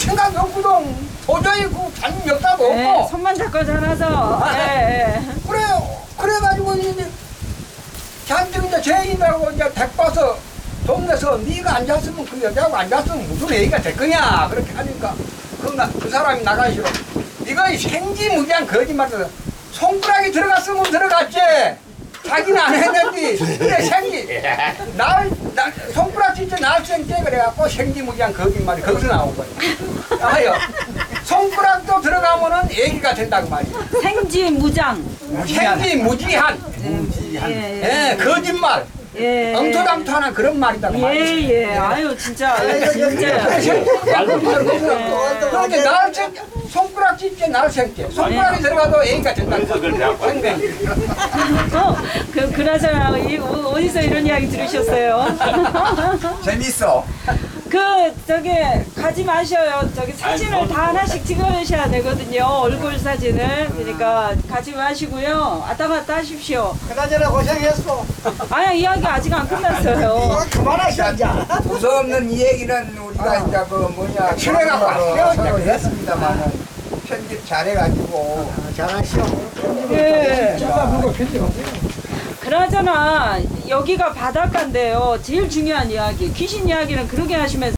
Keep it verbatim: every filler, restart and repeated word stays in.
생각이 없거든. 도저히 그 다른 역사도 네, 없고. 손만 잡고 살아서. 아, 예, 예. 그래, 그래가지고 이제 잔뜩 이제 죄인이라고 이제 데리고서 동네에서 네가 앉았으면 그 여자하고 앉았으면 무슨 얘기가 될 거냐 그렇게 하니까 그, 나, 그 사람이 나가시로 네가 이 생지무지한 거짓말을 손가락이 들어갔으면 들어갔지 자기는 안 했는지 그래 생지 날, 날 손가락 진짜 날생때 그래갖고 생지무지한 거짓말이 거기서 나온 거야. 아요 손가락도 들어가면은 얘기가 된다고 말이야. 생지무장. 생지무지한 무지한. 예, 예, 거짓말 예. 엉터당터하는 그런 말이다. 예, 예. 아유, 진짜. 진짜. 그런데 날 생, 손가락 찢게 날 생게 손가락이 들어가도 얘기가 된다. 어, 그, 그나저나, 이, 어, 어디서 이런 이야기 들으셨어요? 재밌어. 그, 저기, 가지 마셔요. 저기 사진을 다 하나씩 찍어내셔야 되거든요. 얼굴 사진을. 그러니까 가지 마시고요. 왔다 갔다 하십시오. 그나저나 고생했어. 아니, 이야기 아직 안 끝났어요. 그만하셔 이제. 무서없는 이 얘기는 우리가 이제 그 뭐냐 출애가 왔어요. 서로 했습니다만은 편집 잘해가지고 잘하시오. 예. 그나저나, 여기가 바닷가인데요. 제일 중요한 이야기. 귀신 이야기는 그러게 하시면서